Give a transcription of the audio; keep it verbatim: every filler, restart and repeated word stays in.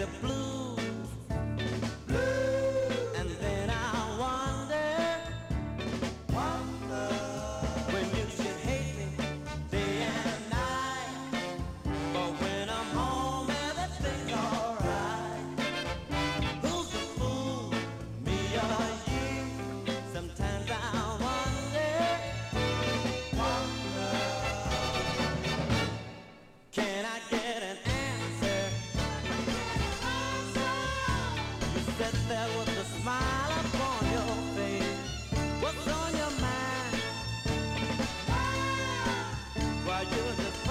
the blues. And then I wonder, wonder when you should hate me day and night. But when I'm home, everything's alright. Who's the fool, me or you? Sometimes I wonder, wonder. Can I get an answer? You said there was a smile upon your face. What's on your mind? Why, you're just